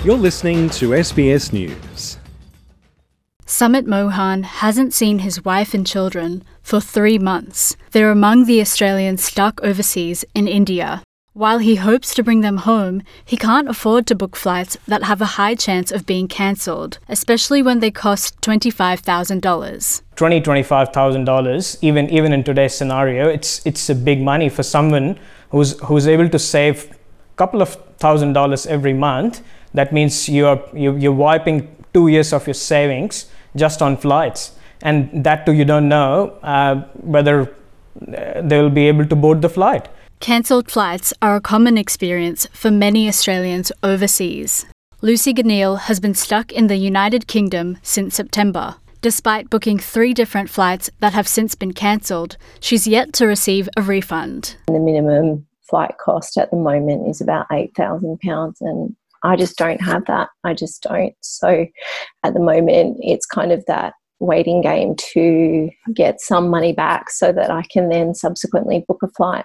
You're listening to SBS News. Sumit Mohan hasn't seen his wife and children for 3 months. They're among the Australians stuck overseas in India. While he hopes to bring them home, he can't afford to book flights that have a high chance of being cancelled, especially when they cost $25,000. $25,000, even in today's scenario, it's a big money for someone who's able to save a couple of $1,000s every month. That means you're wiping 2 years of your savings just on flights, and that too you don't know whether they will be able to board the flight. Cancelled flights are a common experience for many Australians overseas. Lucy Ganil has been stuck in the United Kingdom since September. Despite booking 3 different flights that have since been cancelled, she's yet to receive a refund. The minimum flight cost at the moment is about £8,000, and I just don't have that. I just don't. So at the moment, it's kind of that waiting game to get some money back so that I can then subsequently book a flight.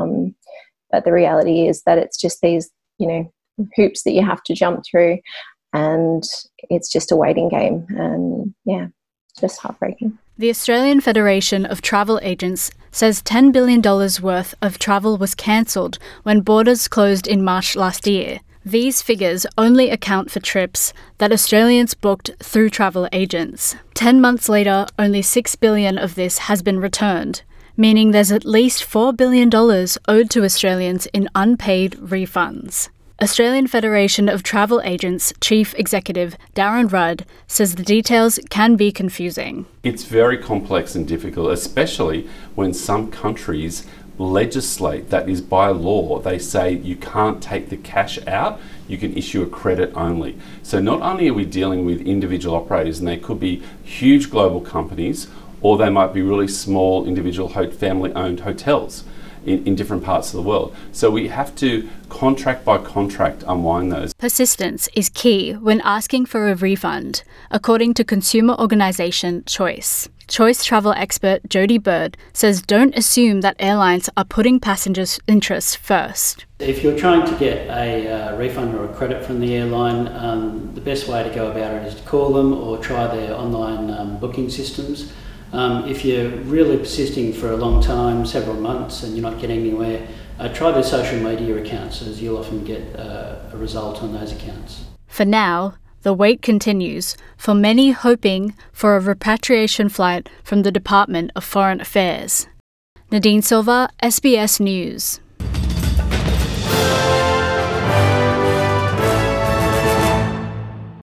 But the reality is that it's just these, hoops that you have to jump through, and it's just a waiting game. And yeah, just heartbreaking. The Australian Federation of Travel Agents says $10 billion worth of travel was cancelled when borders closed in March last year. These figures only account for trips that Australians booked through travel agents. 10 months later, only $6 billion of this has been returned, meaning there's at least $4 billion owed to Australians in unpaid refunds. Australian Federation of Travel Agents Chief Executive Darren Rudd says the details can be confusing. It's very complex and difficult, especially when some countries legislate that is by law. They say you can't take the cash out, you can issue a credit only. So not only are we dealing with individual operators, and they could be huge global companies, or they might be really small individual family-owned hotels in different parts of the world. So we have to contract by contract unwind those. Persistence is key when asking for a refund, according to consumer organisation Choice. Choice travel expert Jody Bird says don't assume that airlines are putting passengers' interests first. If you're trying to get a refund or a credit from the airline, the best way to go about it is to call them or try their online booking systems. If you're really persisting for a long time, several months, and you're not getting anywhere, try their social media accounts, as you'll often get a result on those accounts. For now, the wait continues, for many hoping for a repatriation flight from the Department of Foreign Affairs. Nadine Silva, SBS News.